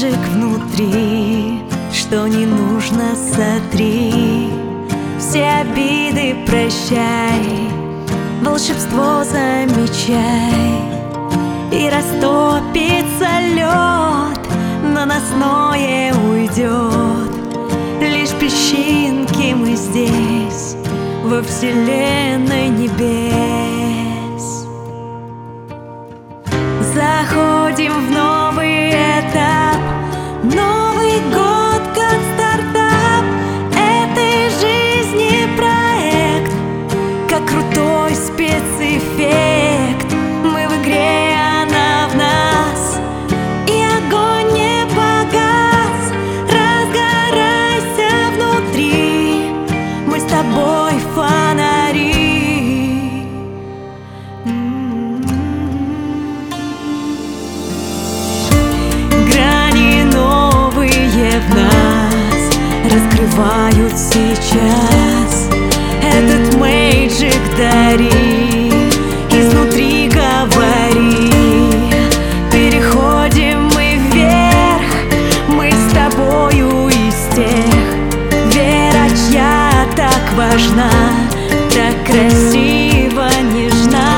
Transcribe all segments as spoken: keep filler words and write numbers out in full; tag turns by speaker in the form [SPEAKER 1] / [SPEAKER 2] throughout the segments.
[SPEAKER 1] мэйджик внутри, что не нужно, сотри. Все обиды прощай, волшебство замечай. И растопится лед, наносное уйдет. Лишь песчинки мы здесь, во вселенной небес. Заходим в новый этап, Новый год как стартап этой жизни проект, как крутой спецэффект. Мы в игре, она в нас, и огонь не погас. Разгорайся внутри, мы с тобой фонари. В нас раскрывают сейчас. Этот мэйджик дари, изнутри говори. Переходим мы вверх, мы с тобою из тех. Вера, чья так важна, так красиво, нежна.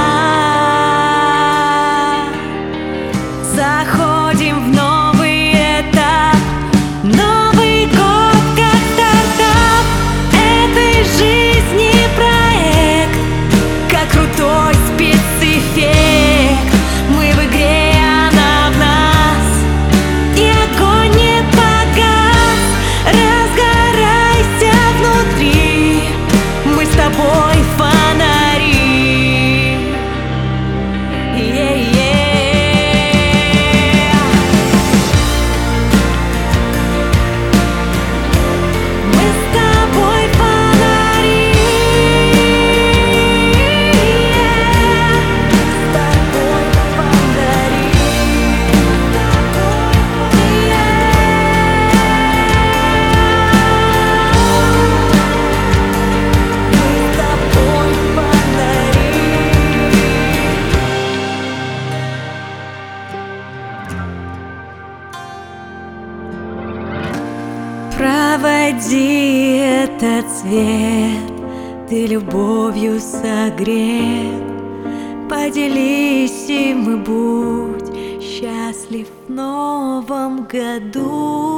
[SPEAKER 1] Заходим в новый этап, Новый год как стартап этой жизни проект, как крутой спецэффект. Мы в игре, она в нас, и огонь не погас. Разгорайся внутри, мы с тобой фонари. Yeah-yeah. Проводи этот свет, ты любовью согрет. Поделись им и будь счастлив в новом году.